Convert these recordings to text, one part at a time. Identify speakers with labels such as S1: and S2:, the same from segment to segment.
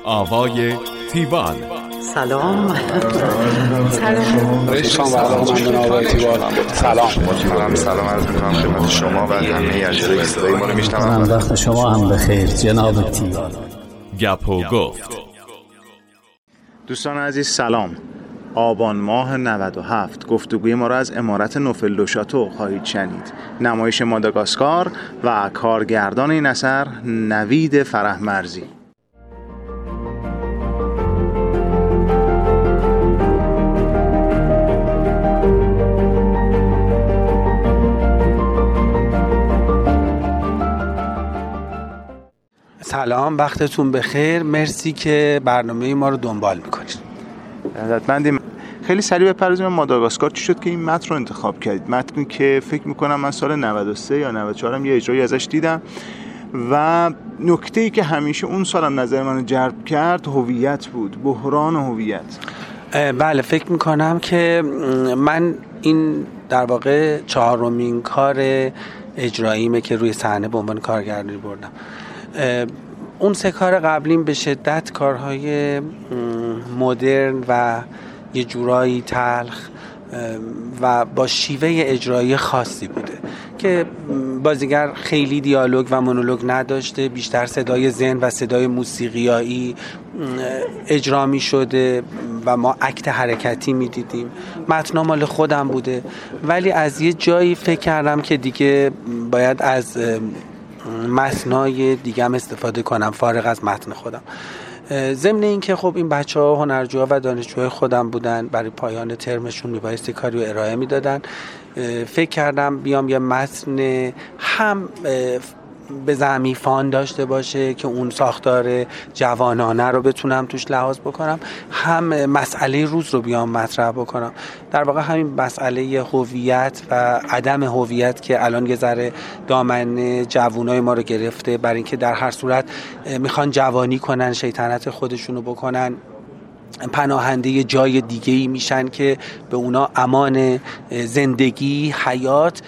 S1: آوای تیوان.
S2: سلام.
S3: سلام عرض می‌کنم خدمت شما و همه اجرای صدای ما رو میشنوم.
S2: وقت شما هم بخیر جناب تیوان.
S1: گپ و گفت.
S4: دوستان عزیز سلام. آبان ماه 97 گفتگوی ما را از عمارت نوفل دو شاتو خواهید شنید. نمایش ماداگاسکار و کارگردان این اثر نوید فرهمرزی.
S5: سلام، وقتتون بخیر. مرسی که برنامه ما رو دنبال میکنید.
S4: عزتمندیم. خیلی سریع بپردازیم ماداگاسکار چی شد که این متن رو انتخاب کردید؟ متنی که فکر میکنم من سال 93 یا 94 هم یه اجرایی ازش دیدم و نکته‌ای که همیشه اون سالم نظر منو جلب کرد هویت بود، بحران هویت.
S5: بله، فکر میکنم که من این در واقع 4مین کار اجراییمه که روی صحنه به عنوان کارگردانی بردم. اون 3 کار قبلیم به شدت کارهای مدرن و یه جورایی تلخ و با شیوه اجرایی خاصی بوده که بازیگر خیلی دیالوگ و مونولوگ نداشته، بیشتر صدای ذهن و صدای موسیقیایی اجرا می شده و ما اکت حرکتی می دیدیم. متن مال خودم بوده ولی از یه جایی فکر کردم که دیگه باید از متنای دیگم استفاده کنم فارغ از متن خودم. ضمن این که خب این بچه‌ها هنرجوها و دانشجوهای خودم بودن، برای پایان ترمشون میبایستی کاری رو ارائه میدادن. فکر کردم بیام یه متن هم به زعمی فان داشته باشه که اون ساختار جوانانه رو بتونم توش لحاظ بکنم، هم مسئله روز رو بیام مطرح بکنم. در واقع همین مسئله هویت و عدم هویت که الان یه ذره دامن جوانای ما رو گرفته، برای اینکه در هر صورت میخوان جوانی کنن، شیطنت خودشونو بکنن، پناهنده جای دیگه‌ای میشن که به اونا امان زندگی، حیات،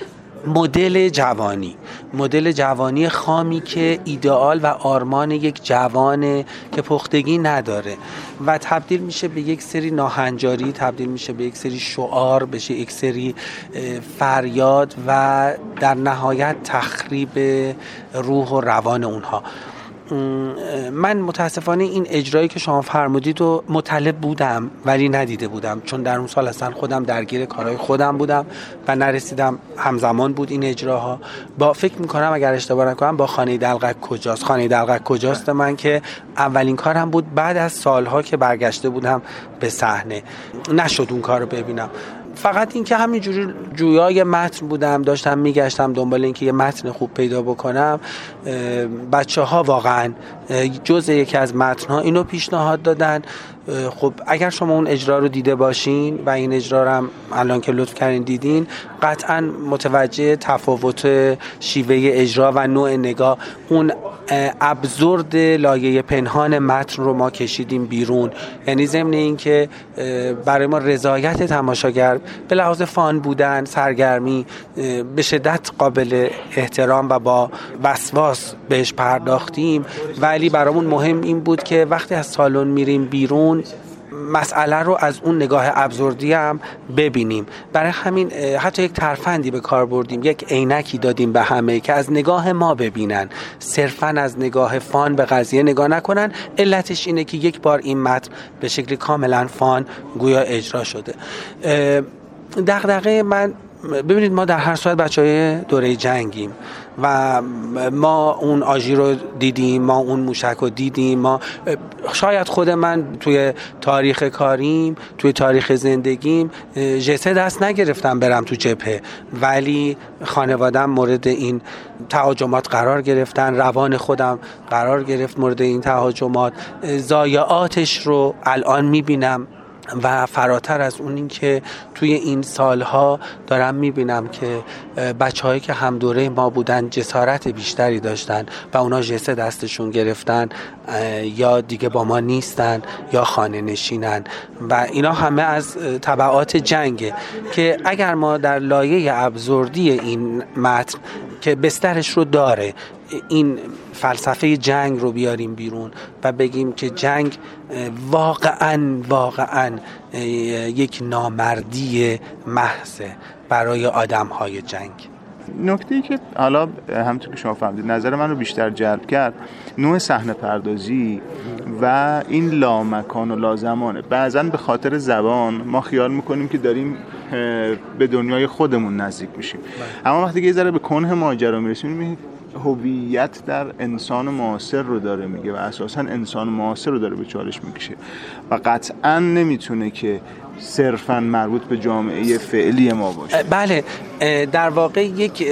S5: مدل جوانی خامی که ایدئال و آرمان یک جوانه که پختگی نداره و تبدیل میشه به یک سری ناهنجاری، تبدیل میشه به یک سری شعار، بشه یک سری فریاد و در نهایت تخریب روح و روان اونها. من متاسفانه این اجرایی که شما فرمودید و مطلع بودم ولی ندیده بودم، چون در اون سال اصلا خودم درگیر کارهای خودم بودم و نرسیدم. همزمان بود این اجراها با، فکر میکنم اگر اشتباه نکنم، با خانه دلقک کجاست. خانه دلقک کجاست من که اولین کارم بود بعد از سالها که برگشته بودم به صحنه. نشد اون کار رو ببینم. فقط این که همینجوری جویای متن بودم، داشتم میگشتم دنبال این که یه متن خوب پیدا بکنم. بچه‌ها واقعا جزء یکی از متن‌ها اینو پیشنهاد دادن. خب اگر شما اون اجرا رو دیده باشین و این اجرا رو هم الان که لطف کردین دیدین، قطعا متوجه تفاوت شیوه اجرا و نوع نگاه، اون ابزورد لایه پنهان متن رو ما کشیدیم بیرون. یعنی ضمن این که برای ما رضایت تماشاگر به لحاظ فان بودن، سرگرمی، به شدت قابل احترام و با وسواس بهش پرداختیم، ولی برامون مهم این بود که وقتی از سالن میریم بیرون مسئله رو از اون نگاه ابزوردی هم ببینیم. برای همین حتی یک ترفندی به کار بردیم، یک عینکی دادیم به همه که از نگاه ما ببینن، صرفاً از نگاه فان به قضیه نگاه نکنن. علتش اینه که یک بار این متن به شکلی کاملا فان گویا اجرا شده. دغدغه من، ببینید ما در هر صورت بچهای دوره جنگیم و ما اون آژیر رو دیدیم، ما اون موشک رو دیدیم. ما شاید خود من توی تاریخ کاریم، توی تاریخ زندگیم جسد دست نگرفتم برم تو جبهه، ولی خانوادم مورد این تهاجمات قرار گرفتن، روان خودم قرار گرفت مورد این تهاجمات. ضایعاتش رو الان میبینم و فراتر از اون این که توی این سالها دارم میبینم که بچه‌هایی که هم دوره ما بودن جسارت بیشتری داشتن و اونا جسه دستشون گرفتن، یا دیگه با ما نیستن یا خانه نشینن و اینا همه از تبعات جنگه که اگر ما در لایه ابزوردی این متن که بسترش رو داره، این فلسفه جنگ رو بیاریم بیرون و بگیم که جنگ واقعاً یک نامردی محضه برای آدم‌های جنگ.
S4: نکته‌ای که حالا همونطور که شما فهمیدید نظر من رو بیشتر جلب کرد نوع صحنه پردازی و این لامکان و لازمانه. بعضاً به خاطر زبان ما خیال میکنیم که داریم به دنیای خودمون نزدیک میشیم، اما وقتی که یه ذره به کنه ماجرا میرسیم میبینید هویت در انسان معاصر رو داره میگه و اساساً انسان معاصر رو داره به چالش میکشه و قطعاً نمیتونه که صرفاً مربوط به جامعه فعلی ما باشه.
S5: بله، در واقع یک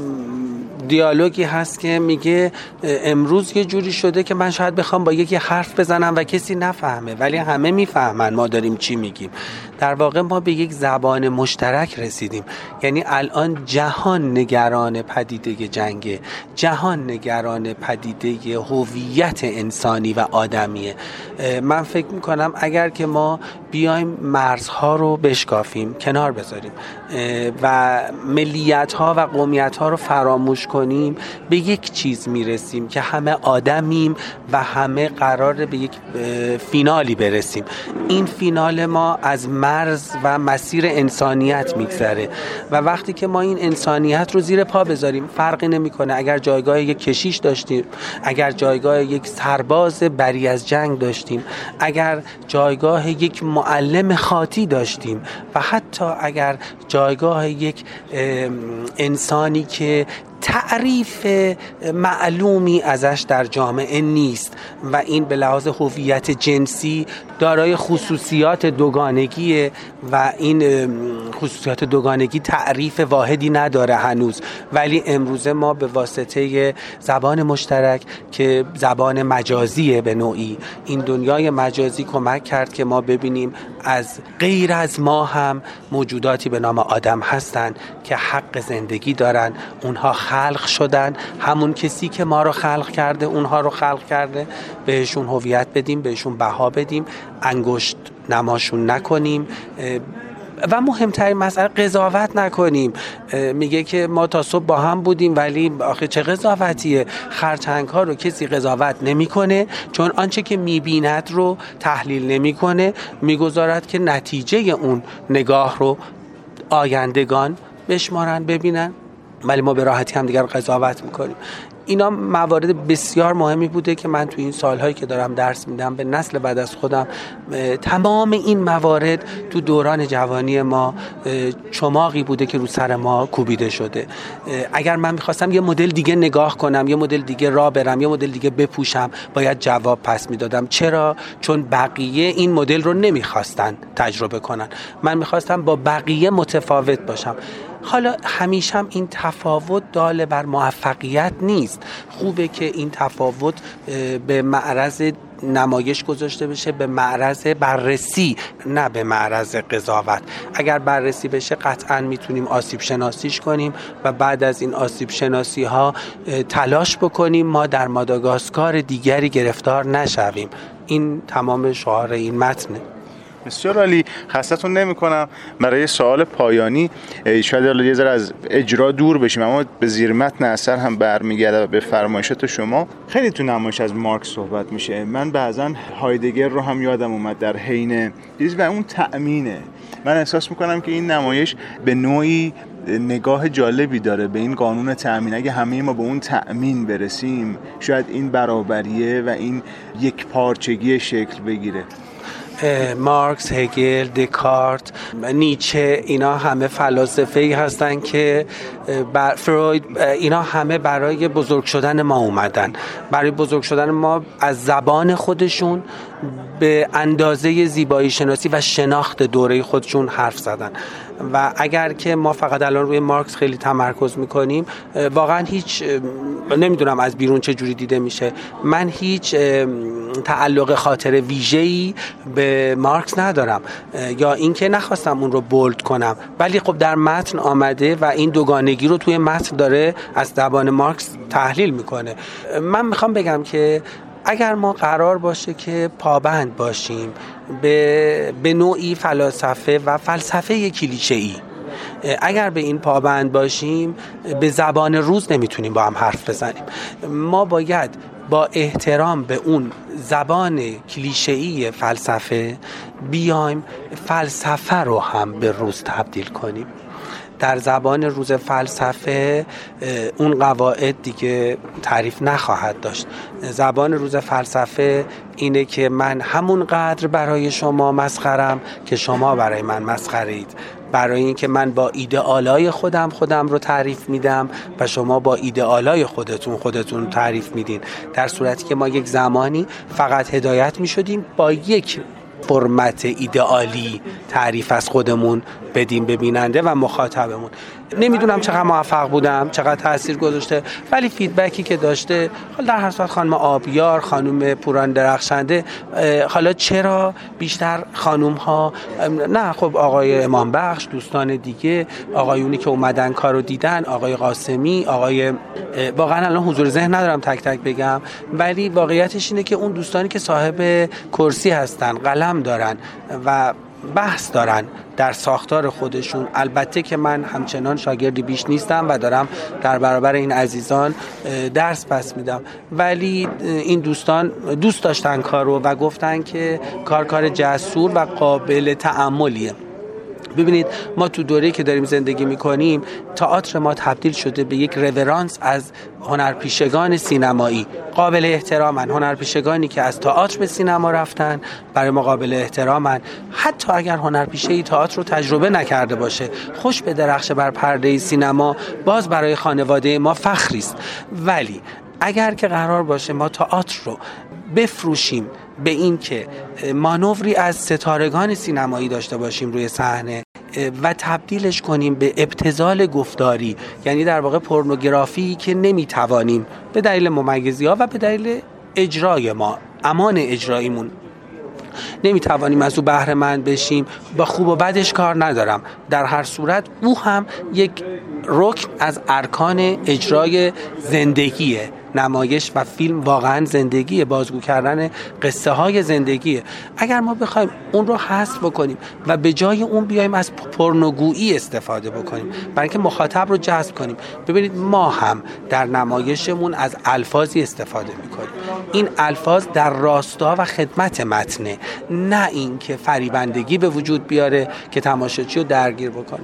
S5: دیالوگی هست که میگه امروز یه جوری شده که من شاید بخوام با یکی حرف بزنم و کسی نفهمه ولی همه میفهمن ما داریم چی میگیم. در واقع ما به یک زبان مشترک رسیدیم. یعنی الان جهان نگران پدیده جنگه، جهان نگران پدیده هویت انسانی و آدمیه. من فکر میکنم اگر که ما بیایم مرزها رو بشکافیم، کنار بذاریم و ملیت‌ها و قومیت‌ها رو فراموش کنیم، به یک چیز میرسیم که همه آدمیم و همه قراره به یک فینالی برسیم. این فینال ما از مرز و مسیر انسانیت میگذره و وقتی که ما این انسانیت رو زیر پا بذاریم فرقی نمیکنه اگر جایگاه یک کشیش داشتیم، اگر جایگاه یک سرباز بری از جنگ داشتیم، اگر جایگاه یک معلم خاطی داشتیم و حتی اگر جایگاه یک انسانی که تعریف معلومی ازش در جامعه نیست و این به لحاظ هویت جنسی دارای خصوصیات دوگانگیه و این خصوصیات دوگانگی تعریف واحدی نداره هنوز، ولی امروزه ما به واسطه زبان مشترک که زبان مجازیه به نوعی، این دنیای مجازی کمک کرد که ما ببینیم از غیر از ما هم موجوداتی به نام آدم هستن که حق زندگی دارن. اونها خلق شدن، همون کسی که ما رو خلق کرده اونها رو خلق کرده. بهشون هویت بدیم، بهشون بها بدیم، انگشت نماشون نکنیم و مهمترین مسئله قضاوت نکنیم. میگه که ما تا صبح با هم بودیم ولی آخه چه قضاوتیه؟ خرچنگ ها رو کسی قضاوت نمیکنه چون آنچه که میبیند رو تحلیل نمیکنه، میگذارد که نتیجه اون نگاه رو آیندگان بشمارن ببینن، ولی ما به راحتی هم دیگر قضاوت میکنیم. اینا موارد بسیار مهمی بوده که من تو این سالهایی که دارم درس میدم به نسل بعد از خودم تمام این موارد تو دوران جوانی ما چماقی بوده که رو سر ما کوبیده شده. اگر من میخواستم یه مدل دیگه نگاه کنم، یه مدل دیگه راه برم، یه مدل دیگه بپوشم، باید جواب پس میدادم. چرا؟ چون بقیه این مدل رو نمیخواستن تجربه کنن. من میخواستم با بقیه متفاوت باشم. حالا همیشه هم این تفاوت دال بر موفقیت نیست. خوبه که این تفاوت به معرض نمایش گذاشته بشه، به معرض بررسی، نه به معرض قضاوت. اگر بررسی بشه قطعاً میتونیم آسیب شناسیش کنیم و بعد از این آسیب شناسی ها تلاش بکنیم ما در ماداگاسکار دیگری گرفتار نشویم. این تمام شعار این متنه.
S4: بسیار عالی. خستتون نمی‌کنم. برای سوال پایانی شاید یه ذره از اجرا دور بشیم اما به زیر متن اثر هم برمیگرده و به فرمایشات شما. خیلی تو نمایش از مارکس صحبت میشه. من بعضن هایدگر رو هم یادم اومد در حین چیز و اون تأمینه. من احساس میکنم که این نمایش به نوعی نگاه جالبی داره به این قانون تأمین. اگه همه ما به اون تأمین برسیم شاید این برابریه و این یک پارچگی شکل بگیره.
S5: مارکس، هگل، دکارت، نیچه، اینا همه فلاسفه‌ای هستن که فروید، اینا همه برای بزرگ شدن ما اومدن. برای بزرگ شدن ما از زبان خودشون به اندازه زیبایی شناسی و شناخت دوره خودشون حرف زدن و اگر که ما فقط الان روی مارکس خیلی تمرکز میکنیم واقعا هیچ نمیدونم از بیرون چه جوری دیده میشه. من هیچ تعلق خاطر ویژه‌ای به مارکس ندارم یا اینکه نخواستم اون رو بولد کنم، ولی خب در متن آمده و این دوگانگی رو توی متن داره از زبان مارکس تحلیل میکنه. من میخوام بگم که اگر ما قرار باشه که پابند باشیم به نوعی فلسفه و فلسفه کلیشه‌ای اگر به این پابند باشیم به زبان روز نمیتونیم با هم حرف بزنیم. ما باید با احترام به اون زبان کلیشه‌ای فلسفه بیایم فلسفه رو هم به روز تبدیل کنیم. در زبان روز فلسفه اون قواعد دیگه تعریف نخواهد داشت. زبان روز فلسفه اینه که من همون قدر برای شما مسخرم که شما برای من مسخرید، برای اینکه من با ایدئالای خودم رو تعریف میدم و شما با ایدئالای خودتون تعریف میدین، در صورتی که ما یک زمانی فقط هدایت میشدیم با یک فرمت ایدئالی تعریف از خودمون بدیم به بیننده و مخاطبمون. نمیدونم چقدر موفق بودم، چقدر تاثیر گذاشته، ولی فیدبکی که داشته، حالا در هر صورت خانم آبیار، خانم پوران درخشنده، حالا چرا بیشتر خانم ها نه، خب آقای امام بخش، دوستان دیگه، آقایونی که اومدن کارو دیدن، آقای قاسمی، آقای واقعا الان حضور ذهن ندارم تک تک بگم، ولی واقعیتش اینه که اون دوستانی که صاحب کرسی هستن، قلم دارن و بحث دارن در ساختار خودشون. البته که من همچنان شاگردی بیش نیستم و دارم در برابر این عزیزان درس پس میدم، ولی این دوستان دوست داشتن کارو و گفتن که کار جسور و قابل تأملیه. ببینید ما تو دوره‌ای که داریم زندگی میکنیم، تئاتر ما تبدیل شده به یک رورانس از هنرپیشگان سینمایی. قابل احترامن هنرپیشگانی که از تئاتر به سینما رفتن، برای ما قابل احترامن، حتی اگر هنرپیشه تئاتر رو تجربه نکرده باشه، خوش به درخش بر پرده سینما، باز برای خانواده ما فخری است. ولی اگر که قرار باشه ما تئاتر رو بفروشیم به این که مانوری از ستارگان سینمایی داشته باشیم روی صحنه و تبدیلش کنیم به ابتذال گفتاری، یعنی در واقع پورنوگرافی که نمیتوانیم به دلیل ممیزی‌ها و به دلیل اجرای ما، امان اجراییمون نمیتوانیم از او بهره مند بشیم، با خوب و بدش کار ندارم، در هر صورت او هم یک رکن از ارکان اجرای زندگیه. نمایش و فیلم واقعا زندگیه، بازگو کردن قصه های زندگیه. اگر ما بخوایم اون رو حذف بکنیم و به جای اون بیایم از پورنوگویی استفاده بکنیم برای اینکه مخاطب رو جذب کنیم، ببینید ما هم در نمایشمون از الفاظی استفاده میکنیم. این الفاظ در راستا و خدمت متنه، نه این که فریبندگی به وجود بیاره که تماشاچی رو درگیر بکنه.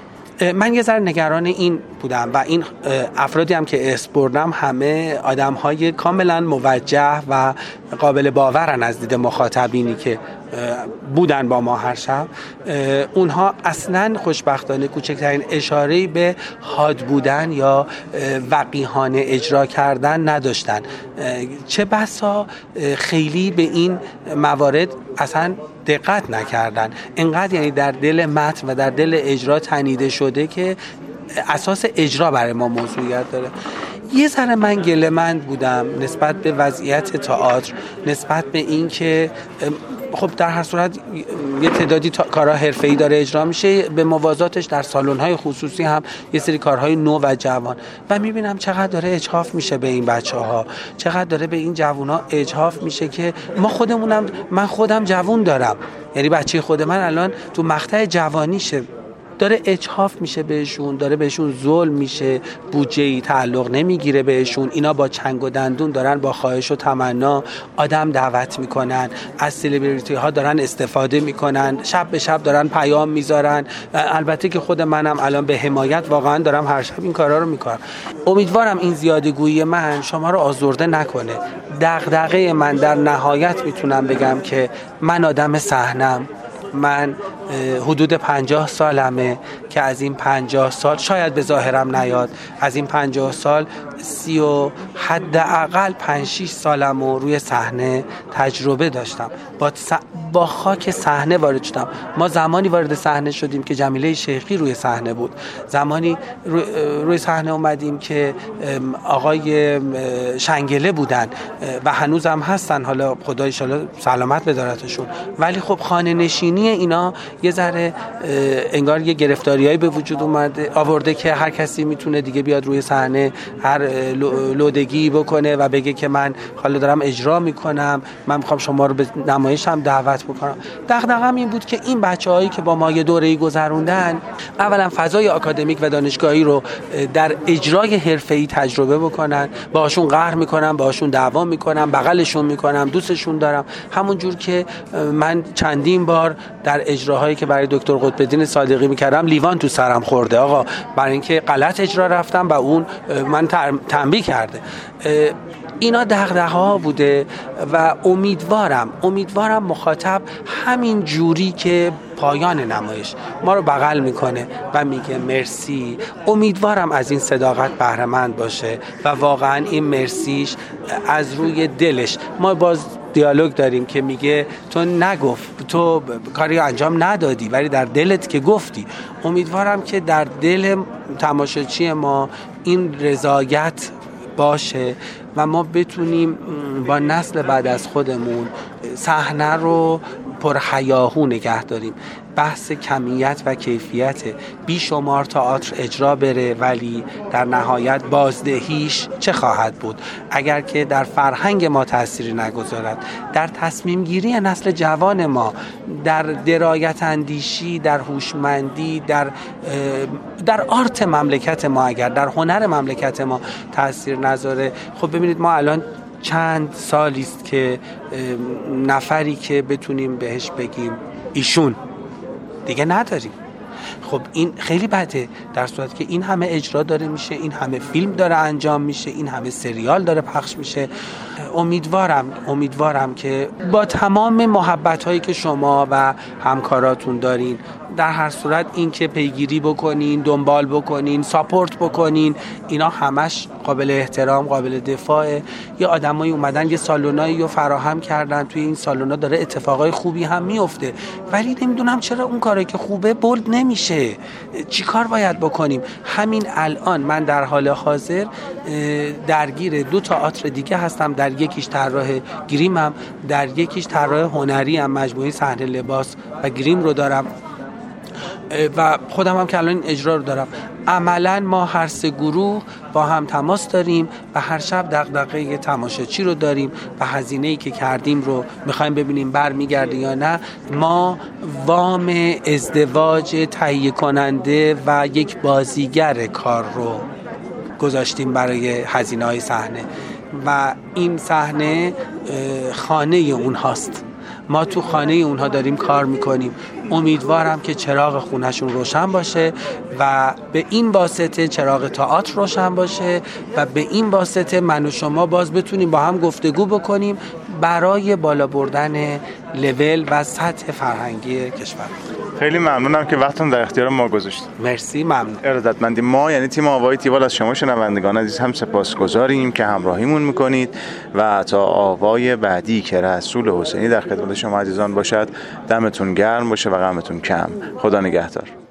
S5: من یه ذره نگران این بودم و این افرادی هم که اسم بردم همه آدم‌های کاملا موجه و قابل باورن از دید مخاطبینی که بودن با ما هر شب. اونها اصلاً خوشبختانه کوچکترین اشاره‌ای به حاد بودن یا وقیحانه اجرا کردن نداشتن، چه بسا خیلی به این موارد اصلاً دقت نکردن. اینقدر یعنی در دل متن و در دل اجرا تنیده شده که اساس اجرا برای ما موضوعیت داره. یه ذره من گله‌مند بودم نسبت به وضعیت تئاتر، نسبت به این که خب در هر صورت یه تعدادی کارها حرفه‌ای داره اجرا میشه، به موازاتش در سالن‌های خصوصی هم یه سری کارهای نو و جوان، و میبینم چقدر داره اجحاف میشه به این بچه‌ها، چقدر داره به این جوونا اجحاف میشه که من خودم جوون دارم، یعنی بچه خود من الان تو مقطع جوانیشه، داره اجحاف میشه بهشون، داره بهشون ظلم میشه، بودجه‌ای تعلق نمیگیره بهشون، اینا با چنگ و دندون دارن با خواهش و تمنا آدم دعوت میکنن، از سلبریتی ها دارن استفاده میکنن، شب به شب دارن پیام میذارن. البته که خود منم الان به حمایت واقعا دارم هر شب این کارا رو میکنم. امیدوارم این زیادگویی من شما رو آزرده نکنه. دغدغه من در نهایت میتونم بگم که من آدم صحنه‌ام، من حدود 50 سالمه که از این 50 سال شاید به ظاهرم نیاد، از این 50 سال 30 و حداقل 5-6 سالمو روی صحنه تجربه داشتم، با خاک صحنه وارد شدم. ما زمانی وارد صحنه شدیم که جمیله شیخی روی صحنه بود، زمانی روی صحنه اومدیم که آقای شنگله بودن و هنوزم هستن، حالا خدا ان شاءالله سلامت بدارتشون، ولی خب خانه نشینی اینا یه ذره انگار یه گرفتاریایی به وجود آورده که هر کسی میتونه دیگه بیاد روی صحنه هر لودگی بکنه و بگه که من حالا دارم اجرا میکنم، من میخوام شما رو به نمایشم دعوت بکنم. دغدغه‌م این بود که این بچه‌هایی که با ما یه دوره‌ای گذروندن، اولا فضای آکادمیک و دانشگاهی رو در اجرای حرفه‌ای تجربه بکنن، باهاشون قهر میکنم، باهاشون دعوا میکنم، بغلشون میکنم، دوستشون دارم، همون جور که من چندین بار در اجراهایی که برای دکتر قطب‌الدین صادقی میکردم لیوان تو سرم خورده آقا، برای اینکه غلط اجرا رفتم و اون من تنبیه کرده. اینا دغدغه‌ها بوده و امیدوارم مخاطب همین جوری که پایان نمایش ما رو بغل میکنه و میگه مرسی، امیدوارم از این صداقت بهره مند باشه و واقعا این مرسیش از روی دلش. ما باز دیالوگ داریم که میگه تو نگفت، تو کاری انجام ندادی ولی در دلت که گفتی. امیدوارم که در دل تماشاچی ما این رضایت باشه و ما بتونیم با نسل بعد از خودمون صحنه رو پرهیاهو نگه داریم. بحث کمیت و کیفیت، بیشمار تئاتر اجرا بره ولی در نهایت بازدهیش چه خواهد بود اگر که در فرهنگ ما تأثیری نگذارد، در تصمیم گیری نسل جوان ما، در درایت اندیشی، در هوشمندی، در آرت مملکت ما، اگر در هنر مملکت ما تأثیر نذاره. خب ببینید ما الان چند سالی است که نفری که بتونیم بهش بگیم ایشون دیگه نداریم. خب این خیلی بده، در صورت که این همه اجرا داره میشه، این همه فیلم داره انجام میشه، این همه سریال داره پخش میشه. امیدوارم که با تمام محبت هایی که شما و همکاراتون دارین، در هر صورت این که پیگیری بکنین، دنبال بکنین، ساپورت بکنین، اینا همش قابل احترام، قابل دفاعه. یه آدمایی اومدن یه سالونایی رو فراهم کردن، توی این سالونا داره اتفاقای خوبی هم میفته، ولی نمیدونم چرا اون کاری که خوبه بولد نمیشه. چی کار باید بکنیم؟ همین الان من در حال حاضر درگیر 2 تئاتر دیگه هستم، در یکیش طراح گریمم، در یکیش طراح هنری ام، مجموعه صحنه لباس و گریم رو دارم و خودم هم که الان این اجرا رو دارم. عملا ما هر 3 گروه با هم تماس داریم و هر شب دغدغه تماشاچی رو داریم و هزینه‌ای که کردیم رو می‌خوایم ببینیم برمیگرده یا نه. ما وام ازدواج تهیه کننده و یک بازیگر کار رو گذاشتیم برای هزینه‌های صحنه و این صحنه خانه اونهاست. ما تو خانه اونها داریم کار میکنیم. امیدوارم که چراغ خونهشون روشن باشه و به این واسطه چراغ تئاتر روشن باشه و به این واسطه من و شما باز بتونیم با هم گفتگو بکنیم برای بالا بردن لول و سطح فرهنگی کشور.
S4: خیلی ممنونم که وقتتون در اختیار ما گذاشتید.
S5: مرسی، ممنون.
S4: ارادتمندیم. ما یعنی تیم آوای تیوال از شما شنوندگان عزیز هم سپاسگزاریم که همراهیمون میکنید و تا آوای بعدی که رسول حسینی در خدمت شما عزیزان باشد، دمتون گرم باشه و غمتون کم. خدا نگهدار.